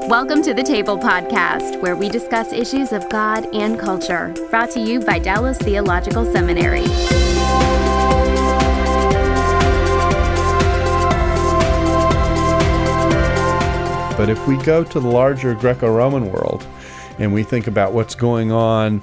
Welcome to the Table Podcast, where we discuss issues of God and culture, brought to you by Dallas Theological Seminary. But if we go to the larger Greco-Roman world and we think about what's going on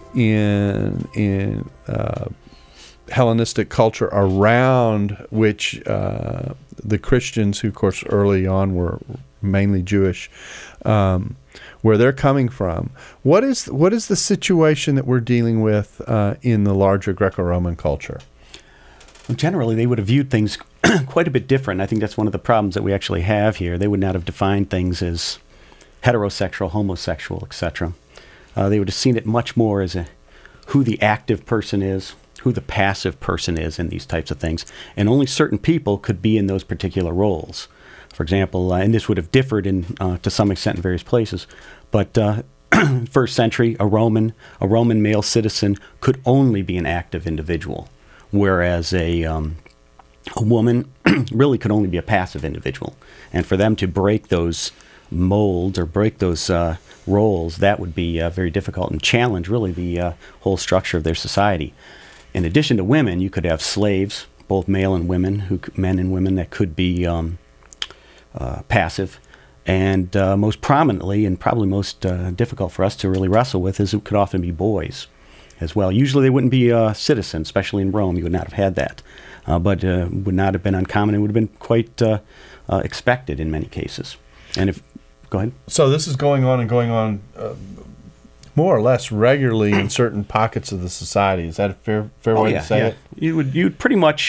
in Hellenistic culture around which the Christians, who of course early on were mainly Jewish, where they're coming from, what is the situation that we're dealing with in the larger Greco-Roman culture? Well, generally, they would have viewed things quite a bit different. I think that's one of the problems that we actually have here. They would not have defined things as heterosexual, homosexual, etc. They would have seen it much more as who the active person is, who the passive person is in these types of things. And only certain people could be in those particular roles. For example, and this would have differed to some extent in various places, but first century, a Roman male citizen could only be an active individual, whereas a woman really could only be a passive individual. And for them to break those molds or break those roles, that would be very difficult and challenge really the whole structure of their society. In addition to women, you could have slaves, both male and women, men and women that could be passive. And most prominently, and probably most difficult for us to really wrestle with, is it could often be boys as well. Usually they wouldn't be citizens, especially in Rome. You would not have had that. But would not have been uncommon. It would have been quite expected in many cases. And go ahead. So this is going on more or less regularly in certain pockets of the society. Is that a fair way to say it? You'd pretty much,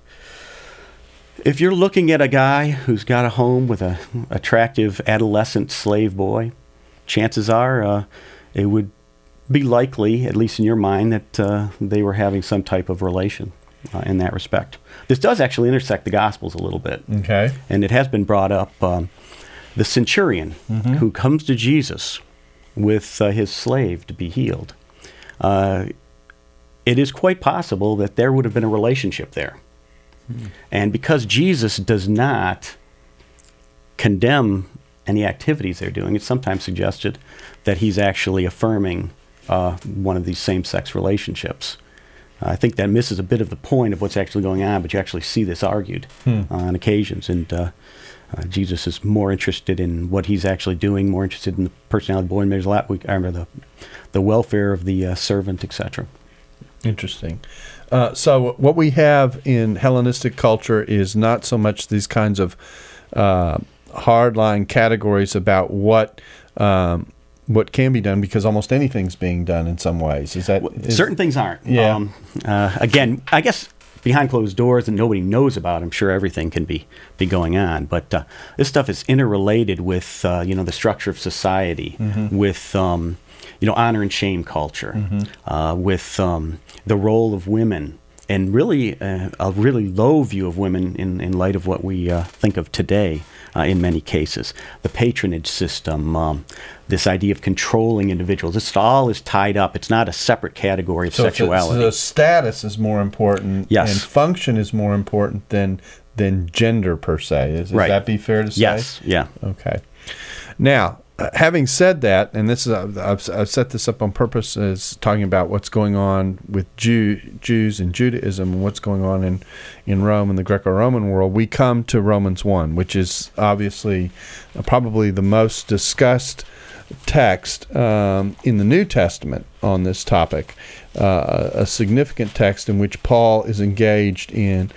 if you're looking at a guy who's got a home with an attractive adolescent slave boy, chances are it would be likely, at least in your mind, that they were having some type of relation in that respect. This does actually intersect the Gospels a little bit. Okay. And it has been brought up. The centurion who comes to Jesus with his slave to be healed, it is quite possible that there would have been a relationship there. And because Jesus does not condemn any activities they're doing, it's sometimes suggested that he's actually affirming one of these same-sex relationships. I think that misses a bit of the point of what's actually going on, but you actually see this argued on occasions. And Jesus is more interested in what he's actually doing, more interested in the personality of the boy. And there's a lot, the welfare of the servant, etc. Interesting. So what we have in Hellenistic culture is not so much these kinds of hardline categories about what can be done, because almost anything's being done in some ways. Certain things aren't. Yeah. Again, I guess behind closed doors and nobody knows about, I'm sure everything can be going on. But this stuff is interrelated with the structure of society, with honor and shame culture, with the role of women, and really a really low view of women in light of what we think of today in many cases. The patronage system, this idea of controlling individuals, this all is tied up. It's not a separate category of sexuality. So status is more important, yes, and function is more important than gender per se. Is right. That be fair to say? Yes, yeah. Okay. Now, having said that, and this is I've set this up on purpose as talking about what's going on with Jews and Judaism and what's going on in Rome and the Greco-Roman world, we come to Romans 1, which is obviously probably the most discussed text in the New Testament on this topic, a significant text in which Paul is engaged in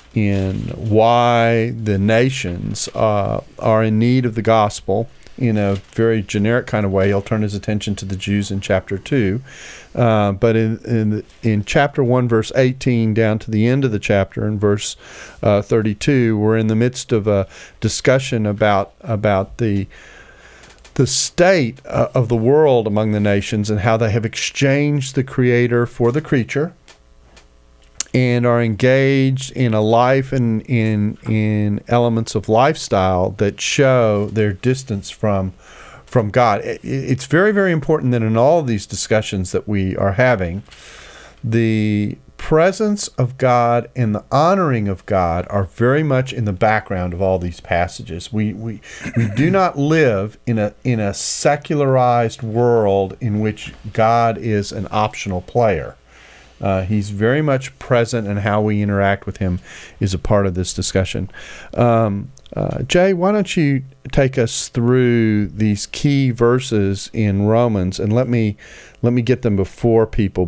why the nations are in need of the gospel. In a very generic kind of way, he'll turn his attention to the Jews in chapter 2. But in chapter 1, verse 18, down to the end of the chapter, in verse 32, we're in the midst of a discussion about the state of the world among the nations and how they have exchanged the Creator for the creature, and are engaged in a life and in elements of lifestyle that show their distance from God. It's very, very important that in all of these discussions that we are having, the presence of God and the honoring of God are very much in the background of all these passages. We do not live in a secularized world in which God is an optional player. He's very much present, and how we interact with him is a part of this discussion. Jay, why don't you take us through these key verses in Romans, and let me get them before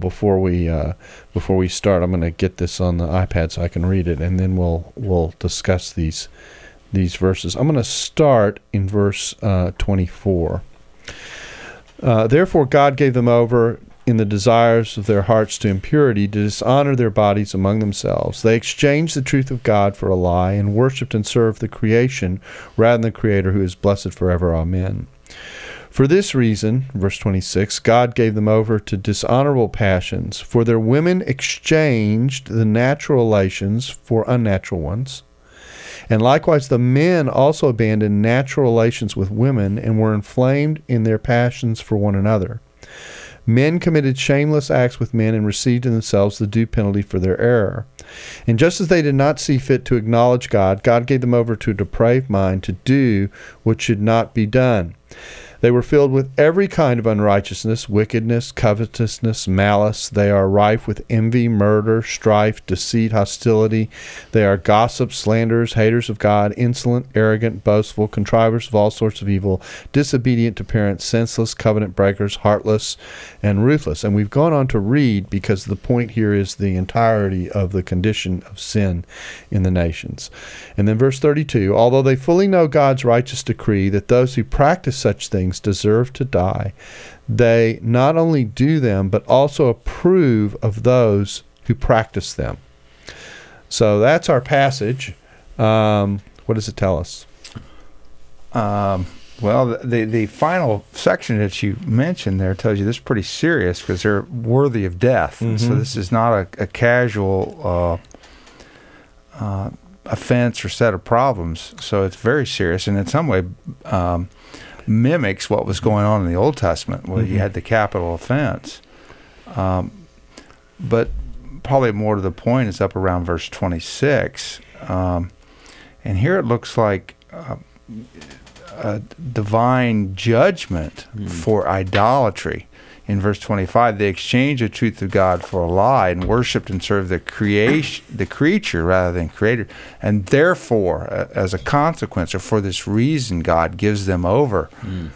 we start. I'm going to get this on the iPad so I can read it, and then we'll discuss these verses. I'm going to start in verse 24. Therefore God gave them over in the desires of their hearts to impurity, to dishonor their bodies among themselves. They exchanged the truth of God for a lie, and worshipped and served the creation rather than the Creator, who is blessed forever. Amen. For this reason, verse 26, God gave them over to dishonorable passions, for their women exchanged the natural relations for unnatural ones. And likewise the men also abandoned natural relations with women, and were inflamed in their passions for one another. Men committed shameless acts with men, and received in themselves the due penalty for their error. And just as they did not see fit to acknowledge God, God gave them over to a depraved mind to do what should not be done. They were filled with every kind of unrighteousness, wickedness, covetousness, malice. They are rife with envy, murder, strife, deceit, hostility. They are gossips, slanderers, haters of God, insolent, arrogant, boastful, contrivers of all sorts of evil, disobedient to parents, senseless, covenant breakers, heartless, and ruthless. And we've gone on to read, because the point here is the entirety of the condition of sin in the nations. And then verse 32, although they fully know God's righteous decree that those who practice such things deserve to die, they not only do them, but also approve of those who practice them. So that's our passage. What does it tell us? Well, the final section that you mentioned there tells you this is pretty serious, because they're worthy of death. Mm-hmm. So this is not a casual offense or set of problems. So it's very serious, and in some way mimics what was going on in the Old Testament, where you had the capital offense. But probably more to the point is up around verse 26. And here it looks like a divine judgment for idolatry. In verse 25, they exchanged the truth of God for a lie, and worshipped and served the creature rather than Creator. And therefore, as a consequence, or for this reason, God gives them over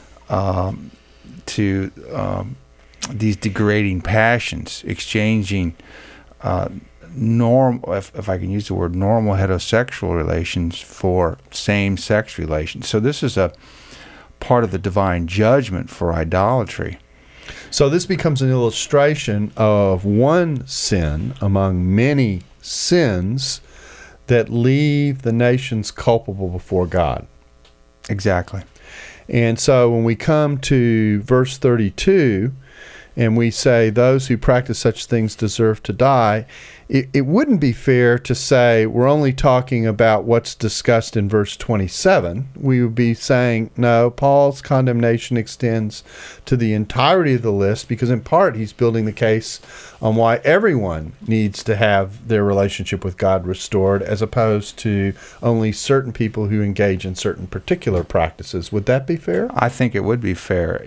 to these degrading passions, exchanging normal, if I can use the word, normal heterosexual relations for same-sex relations. So this is a part of the divine judgment for idolatry. So this becomes an illustration of one sin among many sins that leave the nations culpable before God. Exactly. And so when we come to verse 32, and we say those who practice such things deserve to die, it wouldn't be fair to say we're only talking about what's discussed in verse 27. We would be saying, no, Paul's condemnation extends to the entirety of the list, because in part he's building the case on why everyone needs to have their relationship with God restored, as opposed to only certain people who engage in certain particular practices. Would that be fair? I think it would be fair.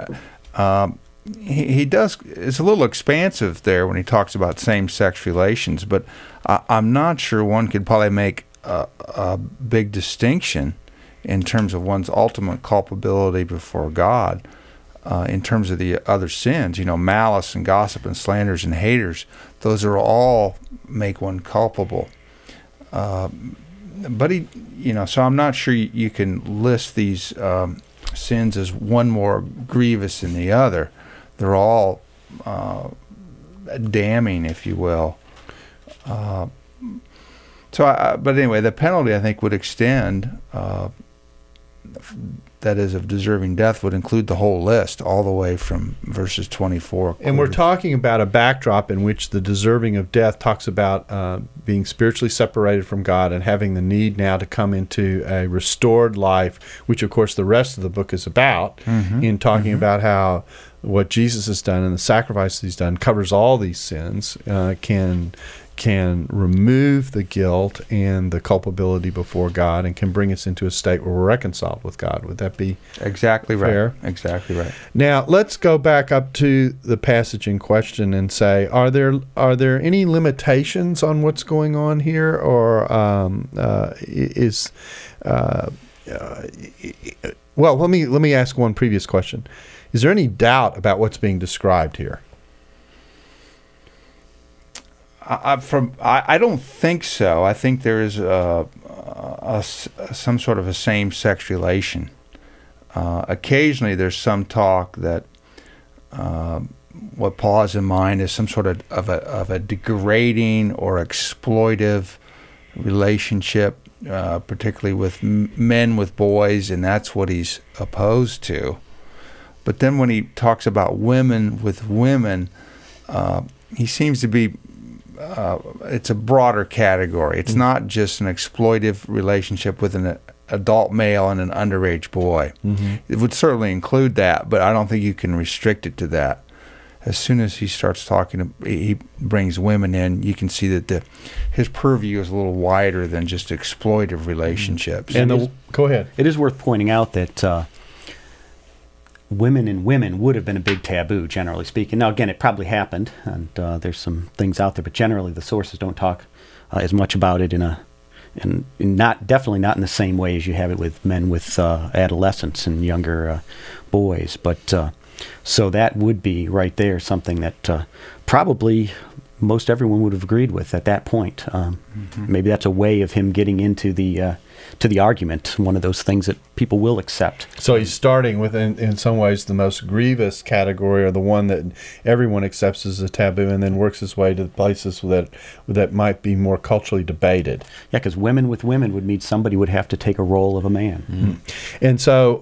He does, it's a little expansive there when he talks about same-sex relations, but I'm not sure one could probably make a big distinction in terms of one's ultimate culpability before God in terms of the other sins. Malice and gossip and slanders and haters, those are all make one culpable. But so I'm not sure you can list these sins as one more grievous than the other. They're all damning, if you will. But anyway, the penalty, I think, would extend, that is, of deserving death, would include the whole list, all the way from verses 24. And we're talking about a backdrop in which the deserving of death talks about being spiritually separated from God and having the need now to come into a restored life, which, of course, the rest of the book is about, in talking about how what Jesus has done and the sacrifice he's done covers all these sins, can remove the guilt and the culpability before God, and can bring us into a state where we're reconciled with God. Would that be exactly fair? Right? Exactly right. Now let's go back up to the passage in question and say, are there any limitations on what's going on here, or well, let me ask one previous question. Is there any doubt about what's being described here? I don't think so. I think there is some sort of a same-sex relation. Occasionally, there's some talk that what Paul has in mind is some sort of a degrading or exploitive relationship, particularly with men with boys, and that's what he's opposed to. But then when he talks about women with women, he seems to be it's a broader category. It's not just an exploitive relationship with an adult male and an underage boy. Mm-hmm. It would certainly include that, but I don't think you can restrict it to that. As soon as he starts talking, he brings women in, you can see that his purview is a little wider than just exploitive relationships. And go ahead. It is worth pointing out that women and women would have been a big taboo, generally speaking. Now, again, it probably happened, and there's some things out there, but generally the sources don't talk as much about it definitely not in the same way as you have it with men with adolescents and younger boys. But so that would be right there something that probably most everyone would have agreed with at that point. Maybe that's a way of him getting into the argument, one of those things that people will accept. So he's starting with, in some ways, the most grievous category, or the one that everyone accepts as a taboo, and then works his way to the places that might be more culturally debated. Yeah, because women with women would mean somebody would have to take a role of a man. Mm-hmm. And so,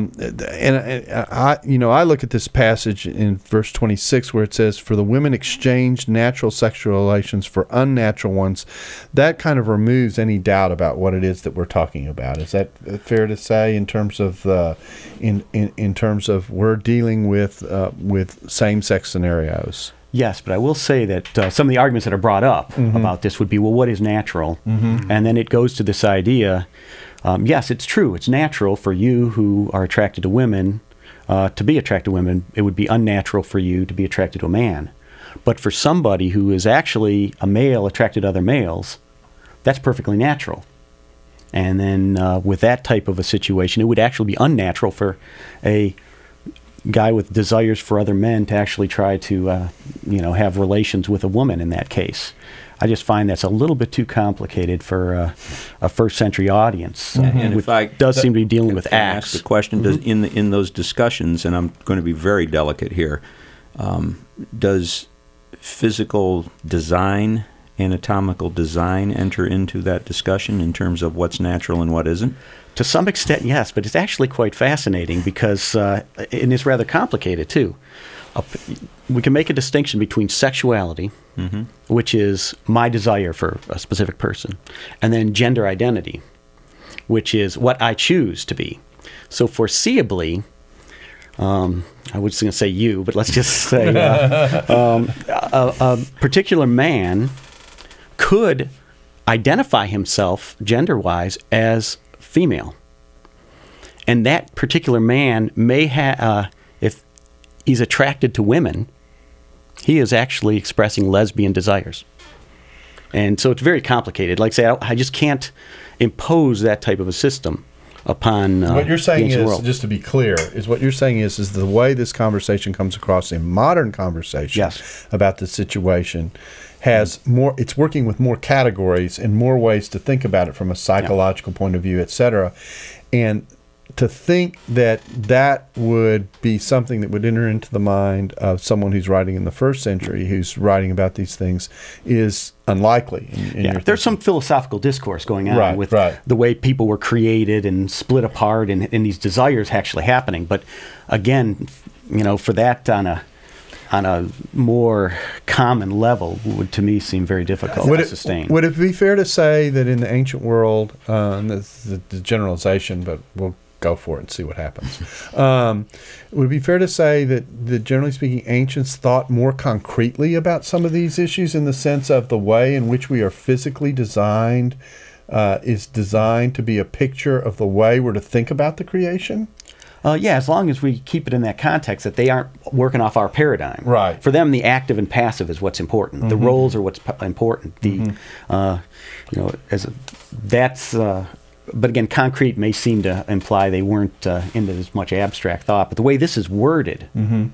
I look at this passage in verse 26 where it says, "For the women exchanged natural sexual relations for unnatural ones." That kind of removes any doubt about what it is that we're talking about. Is that fair to say in terms of in terms of we're dealing with same-sex scenarios? Yes, but I will say that some of the arguments that are brought up about this would be, well, what is natural? Mm-hmm. And then it goes to this idea, yes, it's true. It's natural for you who are attracted to women to be attracted to women. It would be unnatural for you to be attracted to a man. But for somebody who is actually a male attracted to other males, that's perfectly natural. And then with that type of a situation, it would actually be unnatural for a guy with desires for other men to actually try to, have relations with a woman in that case. I just find that's a little bit too complicated for a first-century audience, and which does seem to be dealing with acts. Ask the question: does in those discussions, and I'm going to be very delicate here, does physical design, anatomical design enter into that discussion in terms of what's natural and what isn't? To some extent, yes, but it's actually quite fascinating because, and it's rather complicated too. We can make a distinction between sexuality, which is my desire for a specific person, and then gender identity, which is what I choose to be. So foreseeably, I was going to say you, but let's just say a particular man could identify himself gender-wise as female. And that particular man may have, if he's attracted to women, he is actually expressing lesbian desires. And so it's very complicated. Like I say, I just can't impose that type of a system upon what you're saying the is, world. just to be clear, is what you're saying is the way this conversation comes across in modern conversation about the situation has more, it's working with more categories and more ways to think about it from a psychological point of view, et cetera. And to think that would be something that would enter into the mind of someone who's writing in the first century, who's writing about these things, is unlikely. There's some philosophical discourse going on with the way people were created and split apart, and these desires actually happening. But again, for that on a more common level would, to me, seem very difficult to sustain. Would it be fair to say that in the ancient world, and this is the generalization, but we'll go for it and see what happens. Would it be fair to say that generally speaking, ancients thought more concretely about some of these issues in the sense of the way in which we are physically designed is designed to be a picture of the way we're to think about the creation? Yeah, as long as we keep it in that context that they aren't working off our paradigm. Right. For them, the active and passive is what's important. The roles are what's important. But again, concrete may seem to imply they weren't into as much abstract thought. But the way this is worded,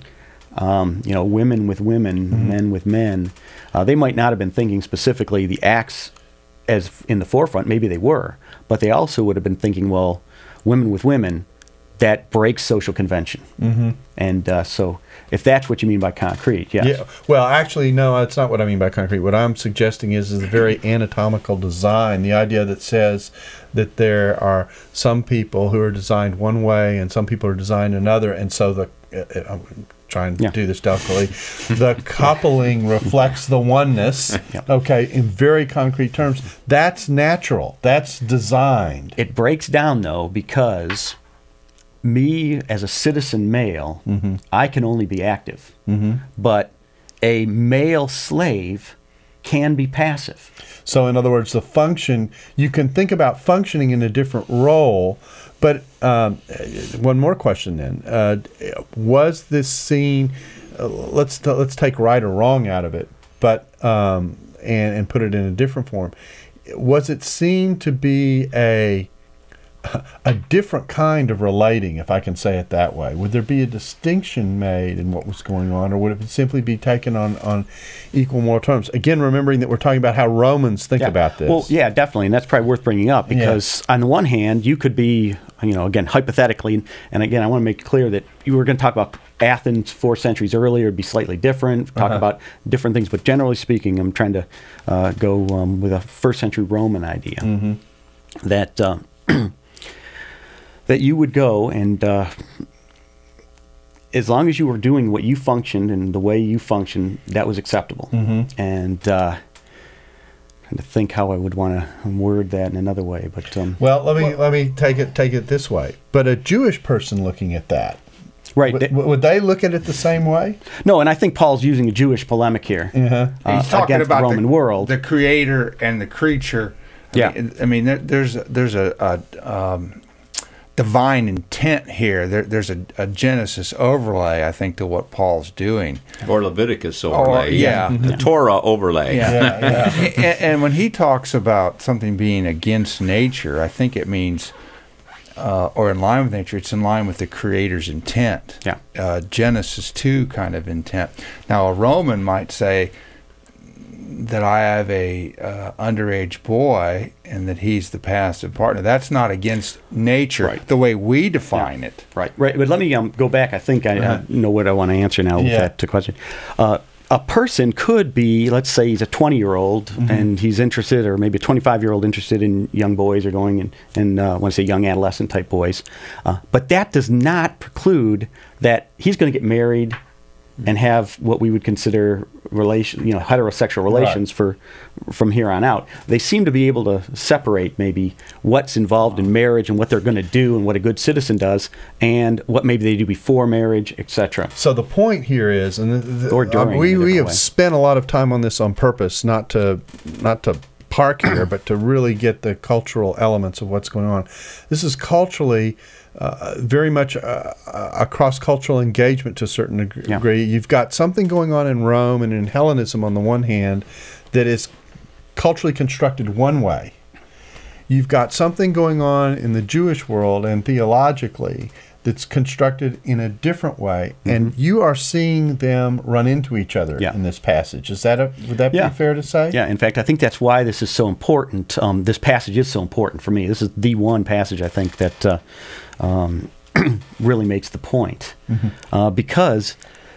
women with women, men with men, they might not have been thinking specifically the acts as in the forefront. Maybe they were, but they also would have been thinking, well, women with women. That breaks social convention. And so if that's what you mean by concrete, yes. Yeah. Well, actually, no, that's not what I mean by concrete. What I'm suggesting is the very anatomical design, the idea that says that there are some people who are designed one way and some people are designed another, and so I'm trying to do this delicately, the coupling reflects the oneness, okay, in very concrete terms. That's natural. That's designed. It breaks down, though, because me as a citizen male, I can only be active. But a male slave can be passive. So in other words, the function, you can think about functioning in a different role, but one more question then. Was this scene, let's take right or wrong out of it, but and put it in a different form. Was it seen to be a different kind of relating, if I can say it that way? Would there be a distinction made in what was going on, or would it simply be taken on equal moral terms? Again, remembering that we're talking about how Romans think about this. Well, yeah, definitely, and that's probably worth bringing up because on the one hand, you could be, again, hypothetically, and again, I want to make it clear that you were going to talk about Athens 4 centuries earlier, it'd be slightly different, talk about different things, but generally speaking, I'm trying to go with a first century Roman idea that that you would go and as long as you were doing what you functioned and the way you functioned, that was acceptable. And trying to think how I would want to word that in another way, but well, let me take it this way. But a Jewish person looking at that, right? Would they look at it the same way? No, and I think Paul's using a Jewish polemic here He's talking against about the Roman world, the creator and the creature. I mean, there's a divine intent here. There's a Genesis overlay, I think, to what Paul's doing. Or Leviticus overlay. The Torah overlay. And when he talks about something being against nature, I think it means, or in line with nature, it's in line with the Creator's intent. Genesis 2 kind of intent. Now, a Roman might say that I have a underage boy and that he's the passive partner. That's not against nature the way we define it. Right. But let me go back. I think I know what I want to answer now with that question. A person could be, let's say he's a 20-year-old and he's interested, or maybe a 25-year-old interested in young boys or going and I want to say young adolescent type boys. But that does not preclude that he's going to get married and have what we would consider heterosexual relations from here on out. They seem to be able to separate maybe what's involved in marriage and what they're going to do and what a good citizen does and what maybe they do before marriage, etc. So the point here is, and or during, we have spent a lot of time on this on purpose, not to park here, but to really get the cultural elements of what's going on. This is culturally very much a cross-cultural engagement to a certain degree. You've got something going on in Rome and in Hellenism on the one hand that is culturally constructed one way. You've got something going on in the Jewish world and theologically that's constructed in a different way, and you are seeing them run into each other in this passage. Would that be fair to say? Yeah, in fact, I think that's why this is so important. This passage is so important for me. This is the one passage I think that really makes the point. Because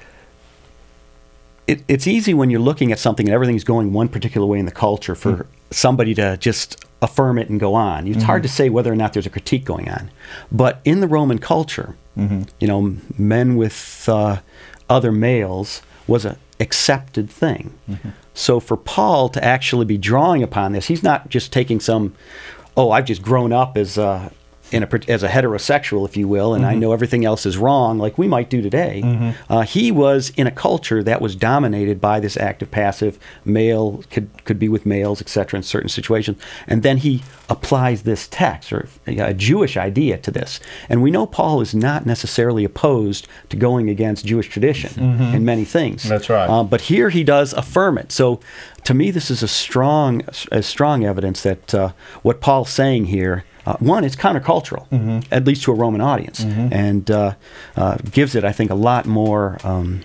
it's easy when you're looking at something and everything's going one particular way in the culture for somebody to just affirm it and go on. It's hard to say whether or not there's a critique going on. But in the Roman culture, men with other males was an accepted thing. So for Paul to actually be drawing upon this, he's not just taking I've just grown up as as a heterosexual, if you will, and I know everything else is wrong, like we might do today. He was in a culture that was dominated by this active-passive, male could be with males, etc., in certain situations. And then he applies this text, or a Jewish idea, to this. And we know Paul is not necessarily opposed to going against Jewish tradition in many things. That's right. But here he does affirm it. So to me, this is a strong evidence that what Paul's saying here, one, it's countercultural, at least to a Roman audience, and gives it, I think, a lot more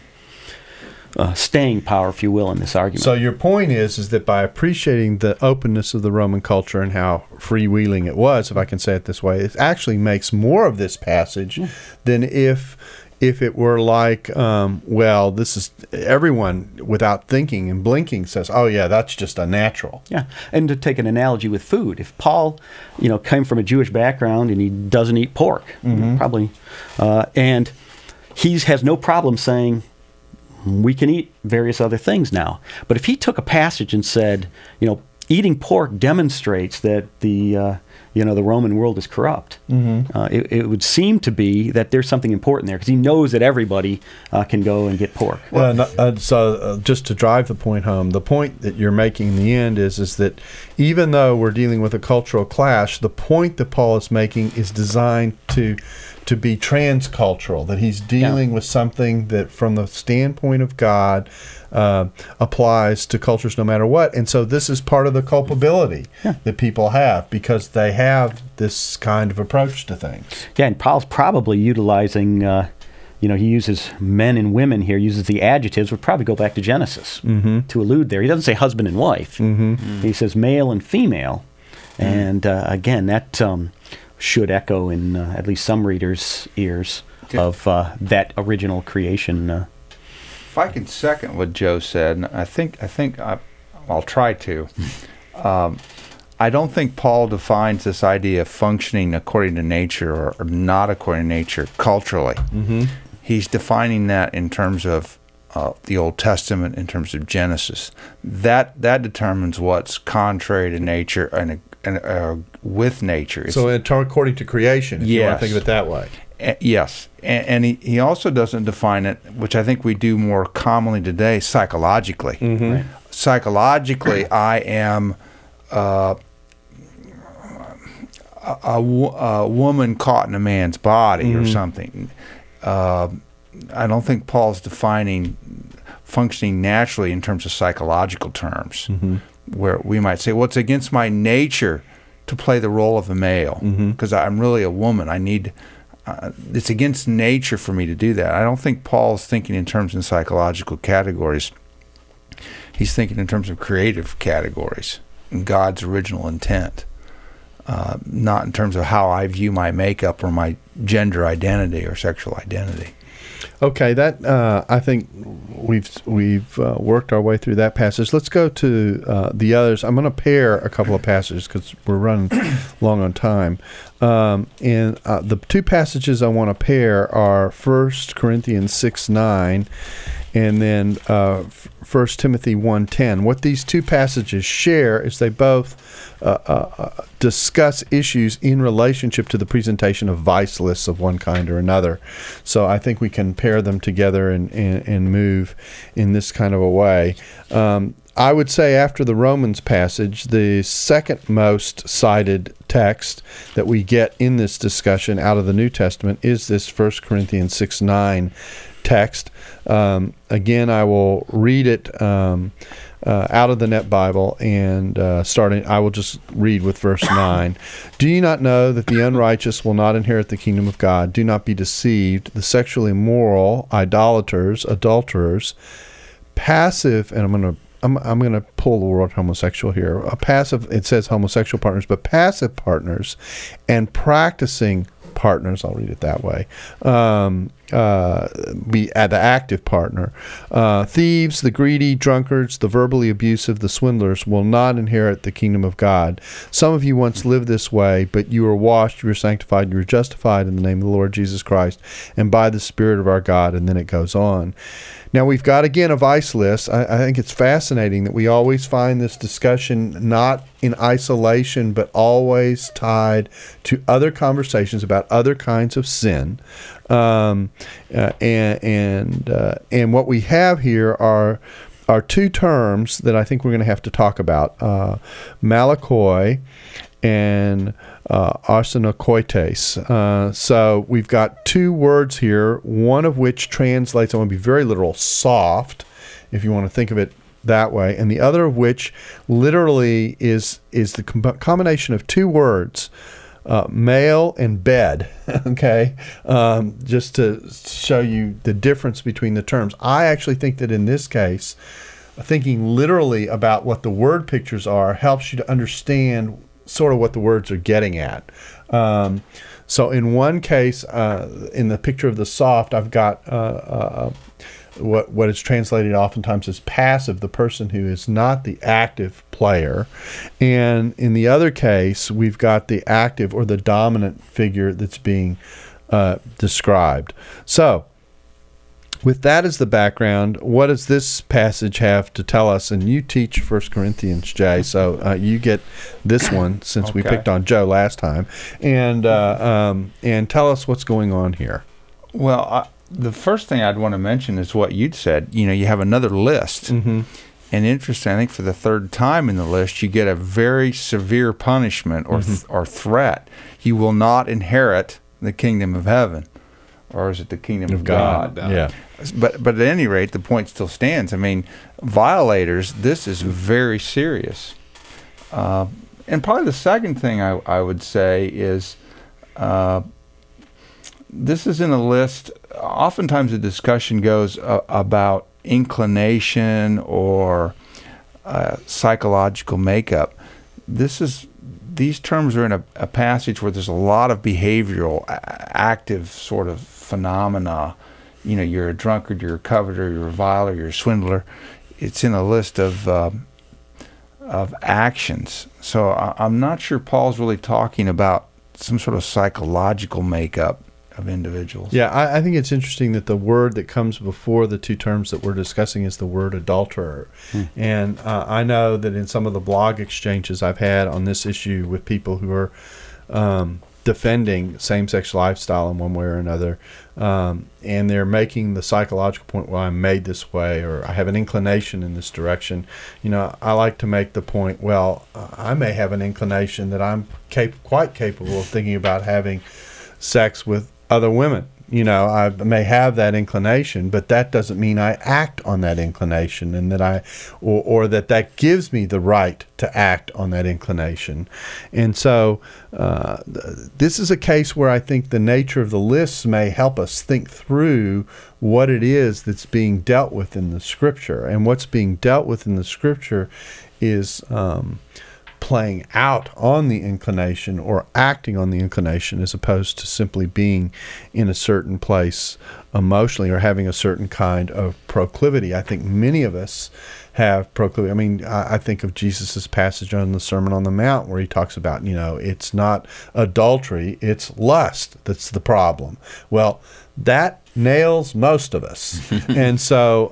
staying power, if you will, in this argument. So your point is that by appreciating the openness of the Roman culture and how freewheeling it was, if I can say it this way, it actually makes more of this passage than if it were like, well, this is everyone without thinking and blinking says, oh yeah, that's just unnatural. Yeah, and to take an analogy with food, if Paul, came from a Jewish background and he doesn't eat pork, probably, and he has no problem saying, we can eat various other things now. But if he took a passage and said, eating pork demonstrates that the Roman world is corrupt, it would seem to be that there's something important there, because he knows that everybody can go and get pork. So just to drive the point home, the point that you're making in the end is that even though we're dealing with a cultural clash, the point that Paul is making is designed to be transcultural, that he's dealing with something that from the standpoint of God applies to cultures no matter what. And so this is part of the culpability that people have, because they have this kind of approach to things. Yeah, and Paul's probably utilizing, he uses men and women here, uses the adjectives, would probably go back to Genesis to allude there. He doesn't say husband and wife. He says male and female. And again, that should echo in at least some readers' ears of that original creation. If I can second what Joe said, and I think I'll try to. I don't think Paul defines this idea of functioning according to nature or not according to nature culturally. He's defining that in terms of the Old Testament, in terms of Genesis. That determines what's contrary to nature and with nature. So according to creation, if you want to think of it that way. Yes. And he also doesn't define it, which I think we do more commonly today, psychologically. Right. Psychologically, I am a woman caught in a man's body or something. I don't think Paul's defining functioning naturally in terms of psychological terms, where we might say, well, it's against my nature to play the role of a male because I'm really a woman. I need, it's against nature for me to do that. I don't think Paul's thinking in terms of psychological categories. He's thinking in terms of creative categories and God's original intent, not in terms of how I view my makeup or my gender identity or sexual identity. Okay, that I think we've worked our way through that passage. Let's go to the others. I'm going to pair a couple of passages because we're running long on time. And the two passages I want to pair are 1 Corinthians 6:9 and then 1 Timothy 1:10. What these two passages share is they both discuss issues in relationship to the presentation of vice lists of one kind or another. So I think we can pair them together and move in this kind of a way. I would say after the Romans passage, the second most cited text that we get in this discussion out of the New Testament is this 1 Corinthians 6:9 text. Again, I will read it out of the Net Bible, and I will just read with verse 9. Do you not know that the unrighteous will not inherit the kingdom of God? Do not be deceived. The sexually immoral, idolaters, adulterers, passive, and I'm going to pull the word homosexual here. It says homosexual partners, but passive partners and practicing partners, I'll read it that way, be the active partner. Thieves, the greedy, drunkards, the verbally abusive, the swindlers will not inherit the kingdom of God. Some of you once lived this way, but you were washed, you were sanctified, you were justified in the name of the Lord Jesus Christ and by the Spirit of our God. And then it goes on. Now, we've got, again, a vice list. I think it's fascinating that we always find this discussion not in isolation, but always tied to other conversations about other kinds of sin. And what we have here are two terms that I think we're going to have to talk about: malakoi and arsenokoites. So we've got two words here, one of which translates, I want to be very literal, soft, if you want to think of it that way, and the other of which literally is the combination of two words, male and bed. Okay, just to show you the difference between the terms. I actually think that in this case, thinking literally about what the word pictures are helps you to understand sort of what the words are getting at. So in one case, in the picture of the soft, I've got what is translated oftentimes as passive, the person who is not the active player. And in the other case, we've got the active or the dominant figure that's being described. So with that as the background, what does this passage have to tell us? And you teach 1 Corinthians, Jay, so you get this one since we picked on Joe last time. And tell us what's going on here. Well, the first thing I'd want to mention is what you'd said. You have another list. Mm-hmm. And interesting, I think for the third time in the list, you get a very severe punishment or threat. You will not inherit the kingdom of heaven. Or is it the kingdom of God? Yeah. But at any rate, the point still stands. I mean, violators, this is very serious. And probably the second thing I would say is this is in a list. Oftentimes the discussion goes about inclination or psychological makeup. These terms are in a passage where there's a lot of behavioral, active sort of phenomena. You're a you're a coveter, you're a reviler, you're a swindler. It's in a list of actions. So I'm not sure Paul's really talking about some sort of psychological makeup of individuals. Yeah, I think it's interesting that the word that comes before the two terms that we're discussing is the word adulterer. And I know that in some of the blog exchanges I've had on this issue with people who are defending same-sex lifestyle in one way or another, and they're making the psychological point, well, I'm made this way, or I have an inclination in this direction. I like to make the point, well, I may have an inclination that I'm quite capable of thinking about having sex with other women. I may have that inclination, but that doesn't mean I act on that inclination, and that or that gives me the right to act on that inclination. And so this is a case where I think the nature of the lists may help us think through what it is that's being dealt with in the Scripture. And what's being dealt with in the Scripture is playing out on the inclination or acting on the inclination, as opposed to simply being in a certain place emotionally or having a certain kind of proclivity. I think many of us have proclivity. I mean, I think of Jesus' passage on the Sermon on the Mount where he talks about, it's not adultery, it's lust that's the problem. Well, that nails most of us. And so,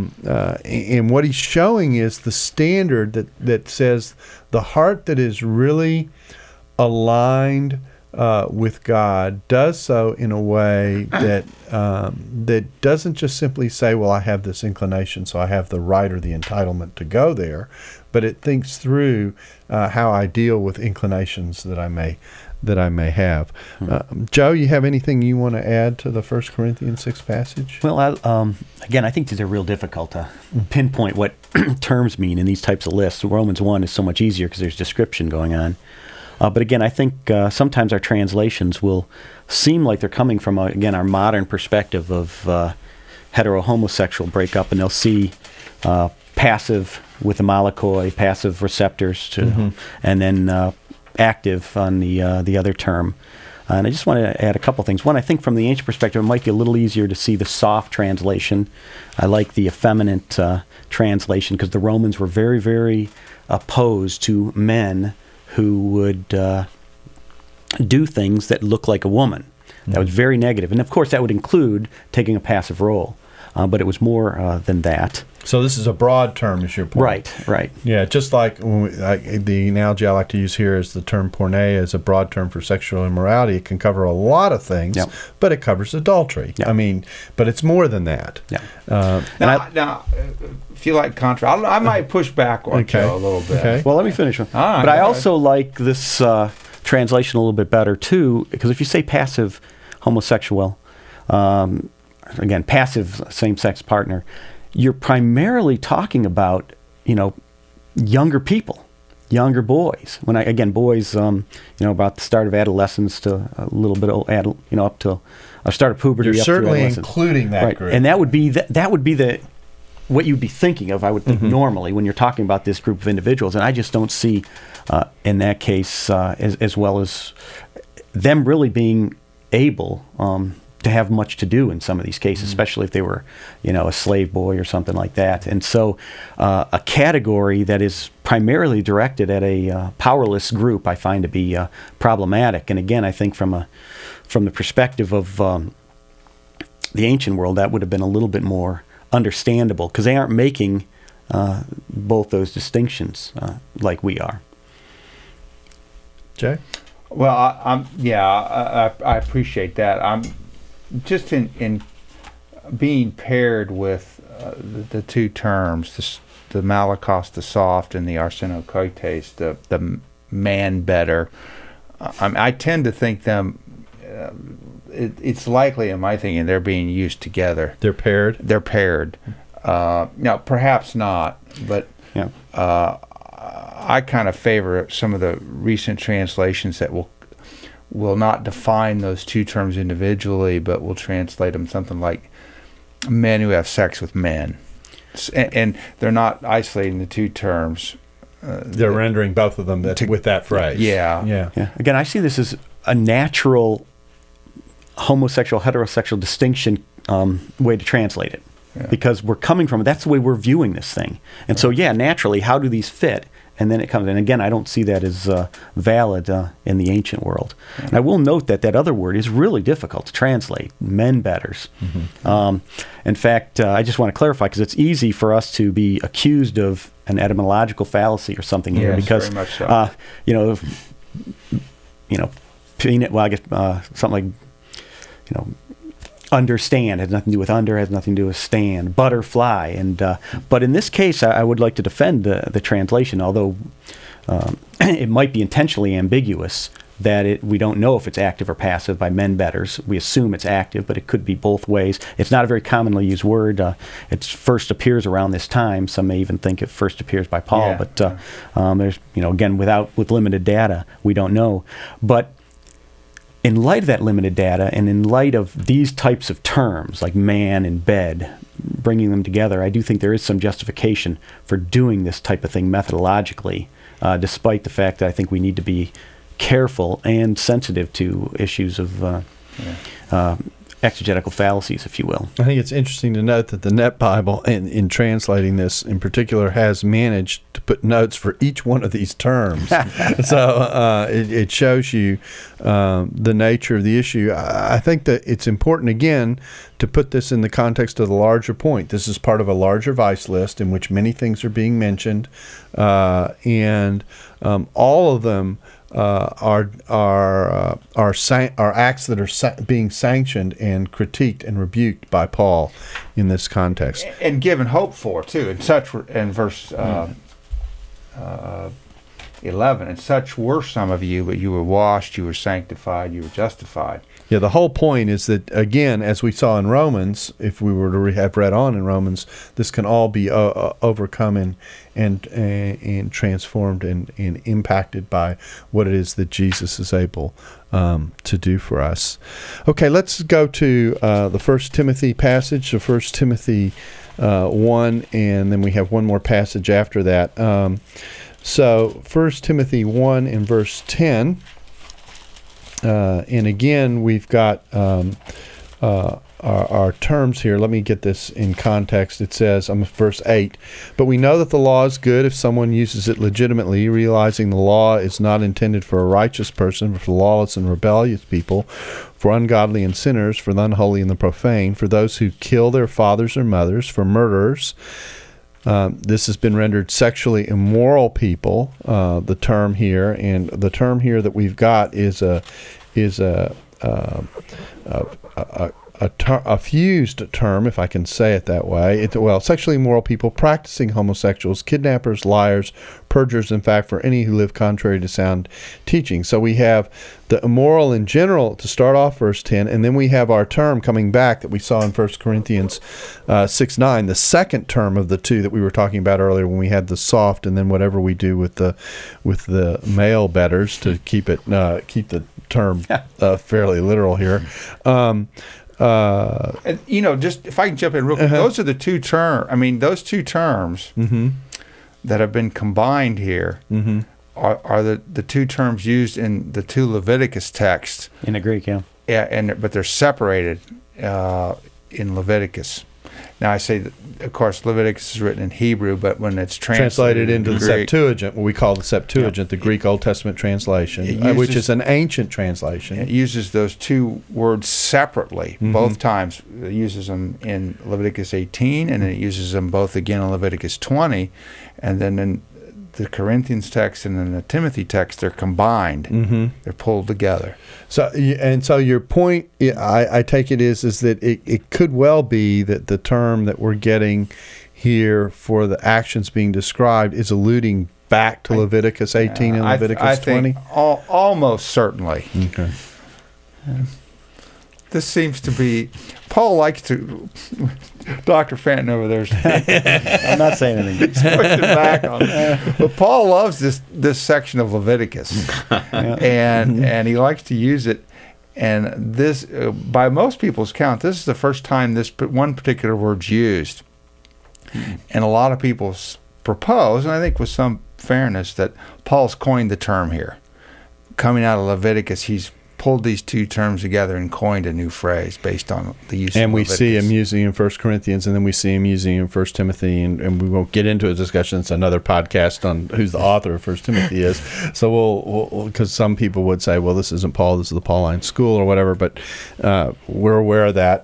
and what he's showing is the standard that says the heart that is really aligned with God does so in a way that that doesn't just simply say, well, I have this inclination, so I have the right or the entitlement to go there, but it thinks through how I deal with inclinations that I may have. Joe, you have anything you want to add to the 1 Corinthians 6 passage? Well, again, I think these are real difficult to pinpoint what terms mean in these types of lists. Romans 1 is so much easier because there's description going on. But again, I think sometimes our translations will seem like they're coming from, again, our modern perspective of hetero-homosexual breakup, and they'll see passive with the malakoi, passive receptors, and then active on the other term. And I just want to add a couple things. One, I think from the ancient perspective, it might be a little easier to see the soft translation. I like the effeminate translation because the Romans were very, very opposed to men who would do things that look like a woman. That was very negative. And of course, that would include taking a passive role. but it was more than that. So this is a broad term, is your point? Right. Yeah, just like the analogy I like to use here is the term porneia is a broad term for sexual immorality. It can cover a lot of things, but it covers adultery. Yep. I mean, but it's more than that. Yeah. Now, if you like contra, I might push back on you a little bit. Okay. Well, let me finish. But I also like this translation a little bit better, too, because if you say passive homosexual, again, passive same-sex partner, you're primarily talking about, younger people, younger boys. Boys, about the start of adolescence to a little bit up to a start of puberty. You're up certainly to adolescence. including that group. And that would be the what you'd be thinking of, I would think, normally when you're talking about this group of individuals. And I just don't see, in that case, as well as them really being able to have much to do in some of these cases, especially if they were, a slave boy or something like that. And so a category that is primarily directed at a powerless group I find to be problematic. And again, I think from the perspective of the ancient world, that would have been a little bit more understandable, because they aren't making both those distinctions like we are. Jay? Well, I appreciate that. I'm just in being paired with the two terms, the Malakos, the soft, and the arsenokoites, the man better. I tend to think them. It's likely, in my thinking, they're being used together. They're paired. They're paired. Now, perhaps not, but I kind of favor some of the recent translations that will not define those two terms individually, but will translate them something like men who have sex with men. And they're not isolating the two terms. They're rendering both of them with that phrase. Yeah. Again, I see this as a natural homosexual, heterosexual distinction way to translate it. Yeah. Because we're coming from it. That's the way we're viewing this thing. And so, naturally, how do these fit? And then it comes in. Again, I don't see that as valid in the ancient world. Yeah. And I will note that other word is really difficult to translate, men betters. Mm-hmm. In fact, I just want to clarify, because it's easy for us to be accused of an etymological fallacy or something here. Because, very much so. peanut, well, I guess something like, understand has nothing to do with under, has nothing to do with stand, butterfly, and but in this case, I would like to defend the translation, although it might be intentionally ambiguous. That we don't know if it's active or passive by men betters. We assume it's active, but it could be both ways. It's not a very commonly used word. It first appears around this time. Some may even think it first appears by Paul, but there's again with limited data, we don't know, but. In light of that limited data, and in light of these types of terms, like man and bed, bringing them together, I do think there is some justification for doing this type of thing methodologically, despite the fact that I think we need to be careful and sensitive to issues of exegetical fallacies, if you will. I think it's interesting to note that the Net Bible, in translating this in particular, has managed to put notes for each one of these terms. So it shows you the nature of the issue. I think that it's important, again, to put this in the context of the larger point. This is part of a larger vice list in which many things are being mentioned, and all of them are acts that are being sanctioned and critiqued and rebuked by Paul in this context, and given hope for too. In verse 11, and such were some of you, but you were washed, you were sanctified, you were justified. Yeah, the whole point is that, again, as we saw in Romans, if we were to have read on in Romans, this can all be overcome and transformed and impacted by what it is that Jesus is able to do for us. Okay, let's go to the 1 Timothy passage, the 1 Timothy 1, and then we have one more passage after that. So 1 Timothy 1 and verse 10. And again, we've got our terms here. Let me get this in context. It says, verse 8, but we know that the law is good if someone uses it legitimately, realizing the law is not intended for a righteous person, but for lawless and rebellious people, for ungodly and sinners, for the unholy and the profane, for those who kill their fathers or mothers, for murderers. This has been rendered sexually immoral people, the term here, and the term here that we've got is a fused term, if I can say it that way. Sexually immoral people, practicing homosexuals, kidnappers, liars, perjurers, in fact, for any who live contrary to sound teaching. So we have the immoral in general to start off verse 10, and then we have our term coming back that we saw in 1 Corinthians 6:9, the second term of the two that we were talking about earlier when we had the soft, and then whatever we do with the male betters to keep the term fairly literal here. And, just if I can jump in real quick, those are the two terms. I mean, those two terms that have been combined here are the two terms used in the two Leviticus texts in the Greek, yeah. Yeah, but they're separated in Leviticus. Now I say that, of course, Leviticus is written in Hebrew, but when it's translated into the Greek, Septuagint, what we call the Septuagint, the Greek Old Testament translation, which is an ancient translation. It uses those two words separately both times. It uses them in Leviticus 18, and then it uses them both again in Leviticus 20, and then in the Corinthians text and in the Timothy text, they're combined. They're pulled together. So your point, I take it is that it could well be that the term that we're getting here for the actions being described is alluding back to Leviticus 18 and Leviticus 20? I think almost certainly. Okay. This seems to be... Paul likes to... Dr. Fenton over there is... I'm not saying anything. He's pushing back on it. But Paul loves this section of Leviticus. And he likes to use it. And this, by most people's count, this is the first time this one particular word's used. And a lot of people propose, and I think with some fairness, that Paul's coined the term here. Coming out of Leviticus, he's pulled these two terms together and coined a new phrase based on the use of Leviticus. And we see him using in 1 Corinthians, and then we see him using in 1 Timothy, and we won't get into a discussion. It's another podcast on who's the author of 1 Timothy is. So we'll because some people would say, well, this isn't Paul, this is the Pauline school or whatever, but we're aware of that.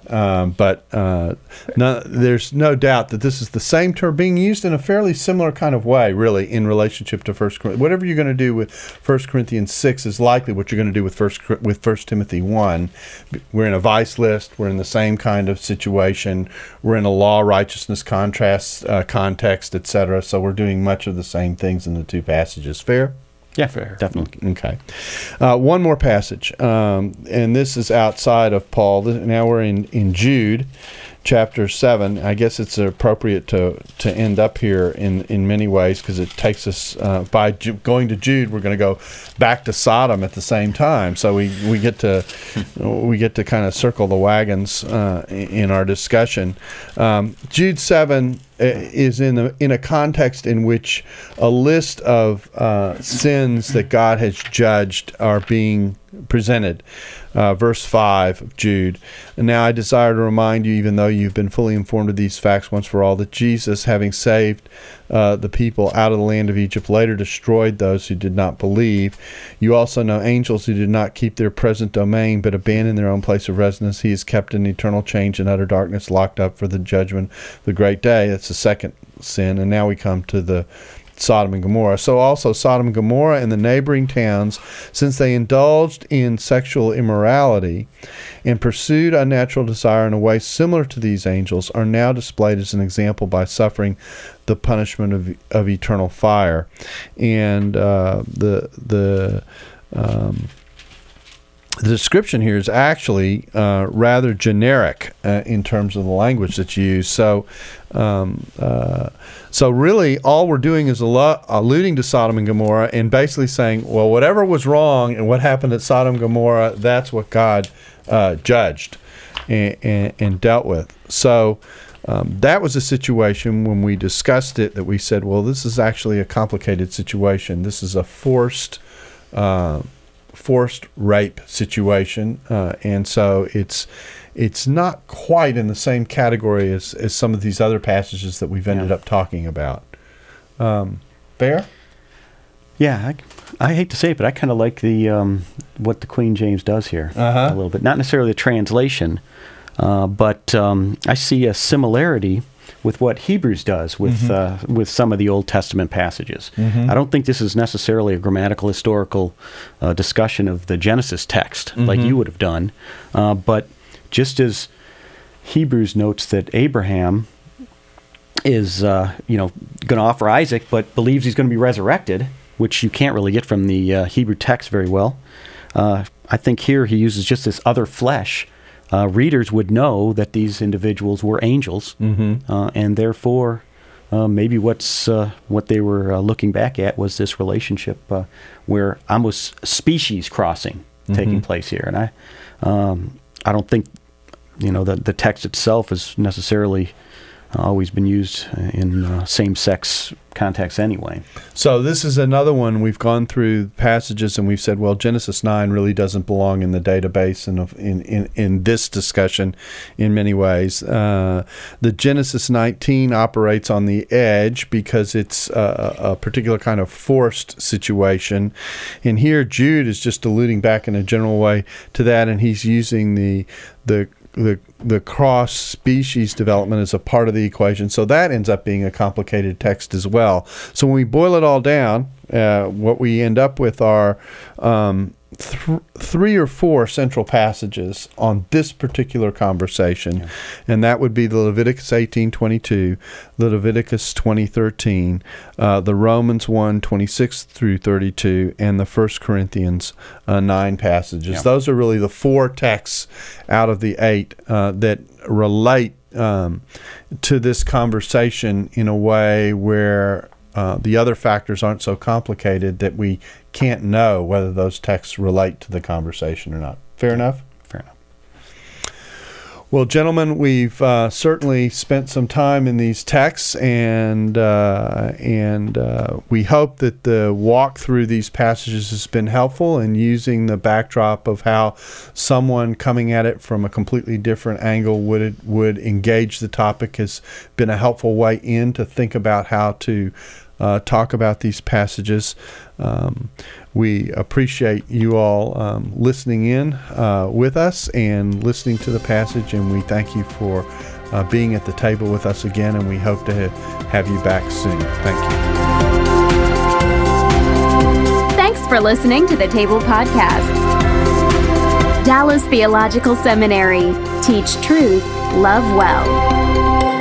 There's no doubt that this is the same term being used in a fairly similar kind of way, really, in relationship to 1 Corinthians. Whatever you're going to do with 1 Corinthians 6 is likely what you're going to do with 1 Timothy 1. We're in a vice list. We're in the same kind of situation. We're in a law, righteousness, context, etc. So we're doing much of the same things in the two passages. Fair? Yeah, fair. Definitely. Okay. One more passage, and this is outside of Paul. Now we're in Jude, chapter 7. I guess it's appropriate to end up here in many ways because it takes us, by going to Jude, we're going to go back to Sodom at the same time. So we get to kind of circle the wagons in our discussion. Jude 7 is in a context in which a list of sins that God has judged are being presented. Verse 5 of Jude. And now I desire to remind you, even though you've been fully informed of these facts once for all, that Jesus, having saved the people out of the land of Egypt, later destroyed those who did not believe. You also know angels who did not keep their present domain, but abandoned their own place of residence. He is kept in eternal change and utter darkness, locked up for the judgment, the great day. That's the second sin. And now we come to the Sodom and Gomorrah. So also Sodom and Gomorrah and the neighboring towns, since they indulged in sexual immorality and pursued unnatural desire in a way similar to these angels, are now displayed as an example by suffering the punishment of eternal fire. And the description here is actually rather generic in terms of the language that's used. So really, all we're doing is alluding to Sodom and Gomorrah and basically saying, well, whatever was wrong and what happened at Sodom and Gomorrah, that's what God judged and dealt with. So that was a situation when we discussed it that we said, well, this is actually a complicated situation. This is a forced rape situation, and so it's not quite in the same category as some of these other passages that we've ended up talking about. Fair? Yeah, I hate to say it, but I kind of like the what the Queen James does here a little bit. Not necessarily the translation, but I see a similarity with what Hebrews does with some of the Old Testament passages. I don't think this is necessarily a grammatical, historical discussion of the Genesis text like you would have done, but just as Hebrews notes that Abraham is going to offer Isaac, but believes he's going to be resurrected, which you can't really get from the Hebrew text very well. I think here he uses just this other flesh. Readers would know that these individuals were angels, and therefore maybe what they were looking back at was this relationship where almost species crossing taking place here. And I don't think the text itself is necessarily always been used in same-sex context anyway. So this is another one. We've gone through passages and we've said, well, Genesis 9 really doesn't belong in the database in this discussion in many ways. The Genesis 19 operates on the edge because it's a particular kind of forced situation. And here Jude is just alluding back in a general way to that, and he's using the cross-species development as a part of the equation. So that ends up being a complicated text as well. So when we boil it all down, what we end up with are 3 or 4 central passages on this particular conversation. Yeah. And that would be the Leviticus 18:22, the Leviticus 20:13, the Romans 1:26 through 32, and the 1 Corinthians 9 passages. Yeah. Those are really the 4 texts out of the 8 that relate to this conversation in a way where the other factors aren't so complicated that we can't know whether those texts relate to the conversation or not. Fair enough? Fair enough. Well, gentlemen, we've certainly spent some time in these texts, and we hope that the walk through these passages has been helpful in using the backdrop of how someone coming at it from a completely different angle would engage the topic has been a helpful way in to think about how to talk about these passages. We appreciate you all listening in with us and listening to the passage, and we thank you for being at the table with us again, and we hope to have you back soon. Thank you. Thanks for listening to the Table Podcast. Dallas Theological Seminary. Teach truth, love well.